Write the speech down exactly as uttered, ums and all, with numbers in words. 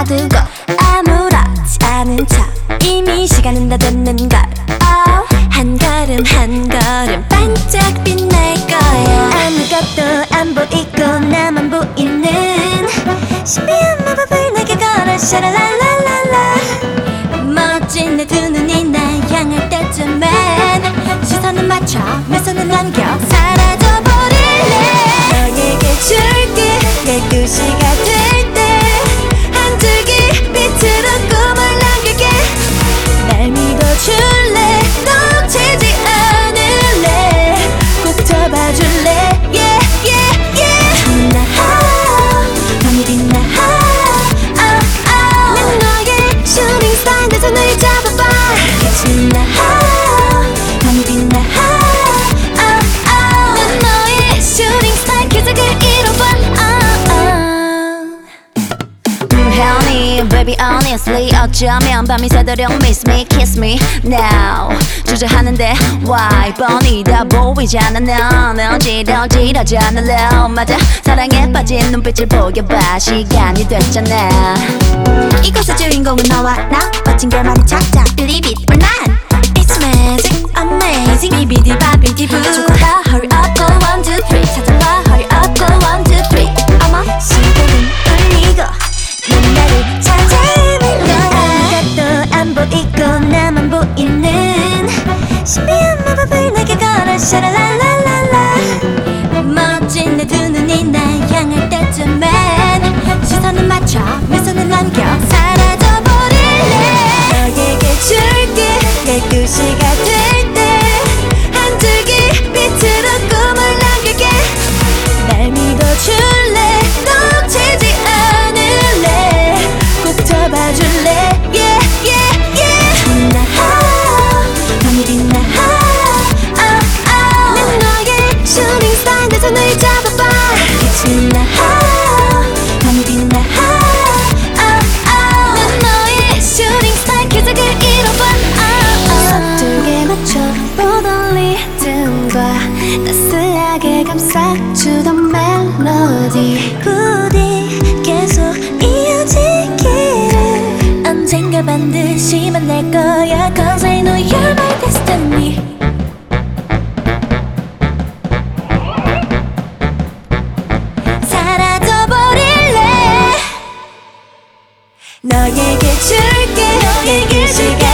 두고 아무렇지 않은 척 이미 시간은 다 됐는걸. oh, 한 걸음 한 걸음 반짝 빛날 거야. 아무것도 안 보이고 나만 보이는 신비한 마법을 내게 걸어 샤라랄랄랄라. 멋진 내 두 눈이 날 향할 때쯤엔 시선을 맞춰 미소는 남겨 사라져버릴래. 너에게 줄게 열두 시가 될 때 한 줄기 빛으로 꿈을 남길게. 날 믿어줄래 놓치지 않을래 꼭 잡아줄래. yeah, yeah, yeah. 나 밤이 빛나 oh, oh. 난 너의 슈팅 스타 내 손을 잡아봐. 빛이 나 밤이 빛나 oh, oh. 난 너의 슈팅 스타 기적을 이뤄봐. Honey, baby, honestly 어쩌면 밤이 새도록 miss me, kiss me now. 주저하는데 why 뻔히 다 보이잖아. 넌 어지러지러지 않을래. 맞아, 사랑에 빠진 눈빛을 보여봐. 시간이 됐잖아. 이곳의 주인공은 너와 나. 멋진 결말을 찾자 Believe it or not. It's magic, amazing. 비비디 바비디 부. 조금더 hurry up, go one two three. 찾아봐 hurry up, go one two three. 어머 시간은 돌리고 넌 나를 찾아내는 거야. 아무것도 안 보이고 나만 보이는 신비한 마법을 내게 걸어 샤라랄랄랄라. 멋진 내 두 눈이 날 향할 때쯤엔 시선을 맞춰 미소는 남겨 사라져버릴래. 너에게 줄게 열두 시가 될 때 한 줄기 빛으로 꿈을 남길게. 날 믿어줄래 놓치지 않을래 꼭 잡아줄래. yeah, yeah, yeah. 나 밤이 빛나 oh, oh. 난 너의 슈팅 스타 내 손을 잡아봐. 빛이 나 밤이 빛나 oh, oh. 난 너의 슈팅 스타 기적을 이뤄봐. oh, oh. 서툴게 맞춰 보던 리듬과 따스하게 감싸주던 멜로디 부디 계속 이어지기를. 언젠가 반드시 만날 거야 Cause I know you're my destiny. 사라져버릴래. 너에게 줄게 열두 시가